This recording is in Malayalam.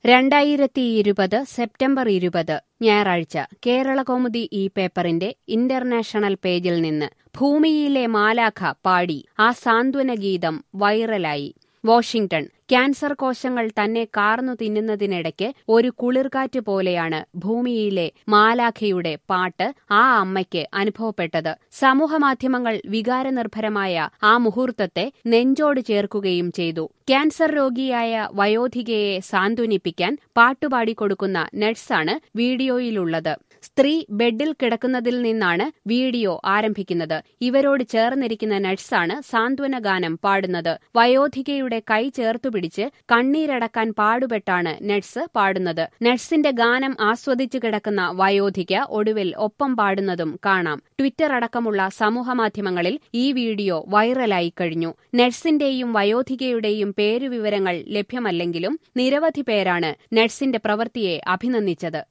2020 സെപ്റ്റംബർ 20 ഞായറാഴ്ച കേരളകൗമുദി ഈ പേപ്പറിന്റെ ഇന്റർനാഷണൽ പേജിൽ നിന്ന് ഭൂമിയിലെ മാലാഖ പാടി ആ സാന്ത്വന ഗീതം വൈറലായി. വാഷിംഗ്ടൺ. ക്യാൻസർ കോശങ്ങൾ തന്നെ കാർന്നു തിന്നുന്നതിനിടയ്ക്ക് ഒരു കുളിർകാറ്റ് പോലെയാണ് ഭൂമിയിലെ മാലാഖയുടെ പാട്ട് ആ അമ്മയ്ക്ക് അനുഭവപ്പെട്ടത്. സമൂഹമാധ്യമങ്ങൾ വികാരനിർഭരമായ ആ മുഹൂർത്തത്തെ നെഞ്ചോട് ചേർക്കുകയും ചെയ്തു. ക്യാൻസർ രോഗിയായ വയോധികയെ സാന്ത്വനിപ്പിക്കാൻ പാട്ടുപാടിക്കൊടുക്കുന്ന നഴ്സാണ് വീഡിയോയിലുള്ളത്. സ്ത്രീ ബെഡിൽ കിടക്കുന്നതിൽ നിന്നാണ് വീഡിയോ ആരംഭിക്കുന്നത്. ഇവരോട് ചേർന്നിരിക്കുന്ന നഴ്സാണ് സാന്ത്വന ഗാനം പാടുന്നത്. വയോധികയുടെ കൈ ചേർത്തുപിടിച്ച് കണ്ണീരടക്കാൻ പാടുപെട്ടാണ് നഴ്സ് പാടുന്നത്. നഴ്സിന്റെ ഗാനം ആസ്വദിച്ചു കിടക്കുന്ന വയോധിക ഒടുവിൽ ഒപ്പം പാടുന്നതും കാണാം. ട്വിറ്റർ അടക്കമുള്ള സമൂഹമാധ്യമങ്ങളിൽ ഈ വീഡിയോ വൈറലായി കഴിഞ്ഞു. നഴ്സിന്റെയും വയോധികയുടെയും പേരുവിവരങ്ങൾ ലഭ്യമല്ലെങ്കിലും നിരവധി പേരാണ് നഴ്സിന്റെ പ്രവൃത്തിയെ അഭിനന്ദിച്ചത്.